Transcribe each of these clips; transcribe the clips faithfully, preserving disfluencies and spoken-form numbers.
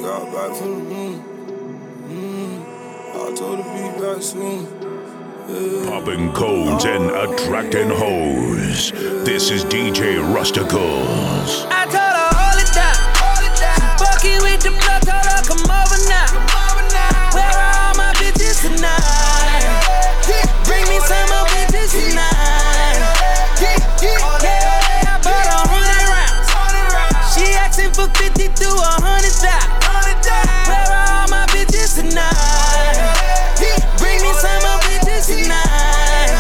got back from the moon. Mm. I told her be back soon. Yeah. Popping codes and attracting hoes. This is D J Rusticles. I told her hold it down. She fucking with the blood, told her come over now. Where are all my bitches tonight? Bring me some more bitches tonight. Yeah, I bought a hundred rounds. She asking for fifty to a hundred thousand. Where are all my bitches tonight? Bring me some more bitches tonight.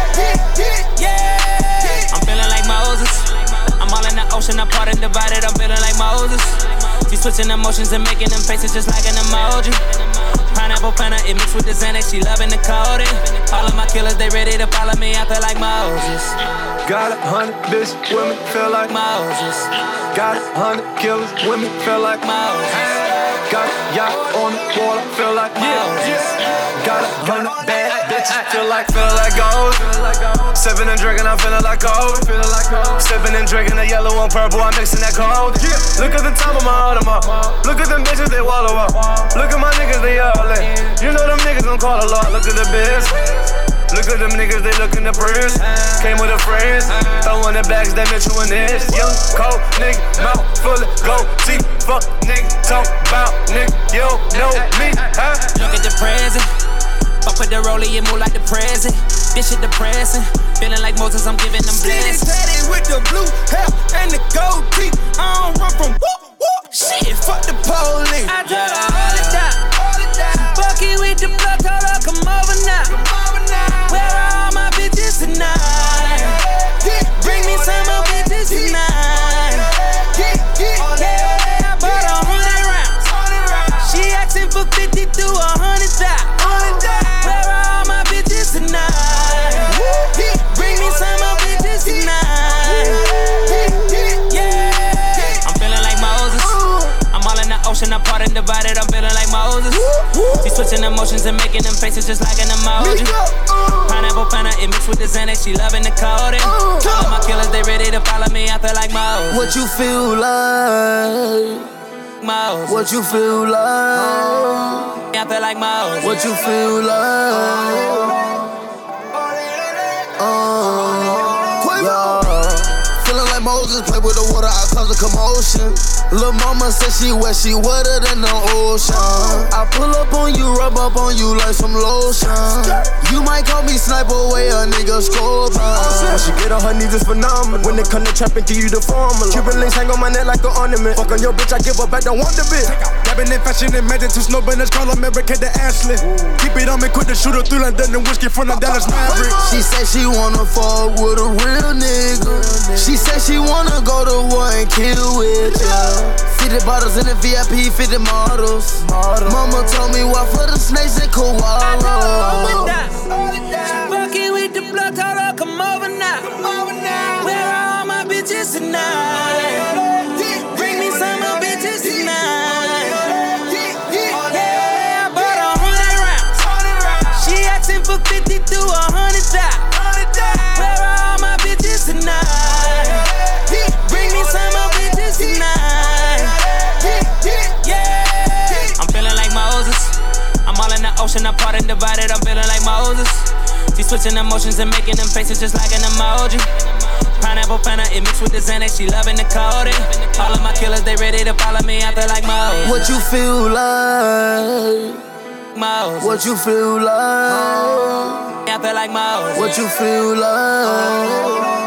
Yeah, I'm feeling like Moses. I'm all in the ocean, apart and divided. I'm feeling like Moses. She switching emotions and making them faces just like an emoji. Pineapple Fanta, it mixed with the Xanax. She loving the coding. All of my killers, they ready to follow me. I feel like Moses. Got a hundred bitch women feel like Moses. Got a hundred killers women feel like Moses. Got a yacht on the water feel like Moses. Got a hundred bad bitches feel like feel like gold. Sipping and drinking, I'm feeling like gold. Sipping and drinking, the yellow and purple, I'm mixing that cold. Look at the top of my Audemars. Look at them bitches, they wallow up. Look at my niggas, they all in. You know them niggas gon' call a lot. Look at the biz. Look at them niggas, they lookin' to prince. Came with a friends, throwin' the bags, that Mitchell and this. Young, cold, nigga, mouth full of gold teeth. Fuck, nigga, talk about, nigga, you don't know me, huh? Look at the present. Fuck with the rollie, it move like the present. This shit depressing. Feeling like Moses, I'm giving them blessings. Skinny tatted with the blue hair and the gold teeth. I don't run from whoop, whoop. Shit, fuck the police. I told her hold it down. She fucking with the blood, told her come over now. Where are all my bitches tonight? Bring me some more bitches tonight. Yeah, I bought a hundred rounds. She asking for fifty to a hundred thousand. Where are all my bitches tonight? Bring me some more bitches tonight. Yeah, I'm feeling like Moses. I'm all in the ocean, apart and divided. I'm feeling like Moses. She switching emotions and making them faces just like an emoji. Pineapple Fanta, it mixed with the Xanax. She loving the coding. All of my killers, they ready to follow me. I feel like Moses. What you feel like? Moses. What you feel like? I feel like Moses. What you feel like? Uh, yeah. Feeling like Moses, play with the water, I cause a commotion. Lil' mama said she wet, she wetter than the ocean. I pull up on you, rub up on you like some lotion. You might call me sniper, way a nigga scorpion. When she get on her knees, it's phenomenal. When they come to trap and give you the formula. Cuban links hang on my neck like an ornament. Fuck on your bitch, I give her back, don't want the bitch. Dabbing in fashion and magic to snow banners, call America the Ashley. Keep it on me, quick to shoot her through London and whiskey from the Dallas Mavericks. She said she wanna fuck with a real nigga. She said she wanna go to war and kill with ya. fifty bottles in the V I P, fifty models. Mama told me walk for the snakes and koalas. She fucking with the blood, told her come over now. Where are all my bitches tonight? Bring me some more bitches tonight. Yeah, I bought a hundred rounds. She asking for fifty to a hundred thousand. Where are all my bitches tonight? Bring me some more bitches tonight. Yeah, I'm feeling like Moses. I'm all in the ocean, apart and divided. I'm feeling like Moses. She switching emotions and making them faces just like an emoji. Pineapple Fanta, it mixed with the Xanax. She loving the coding. All of my killers, they ready to follow me. I feel like Moses. What you feel like? Moses. What you feel like? I feel like Moses. What you feel like?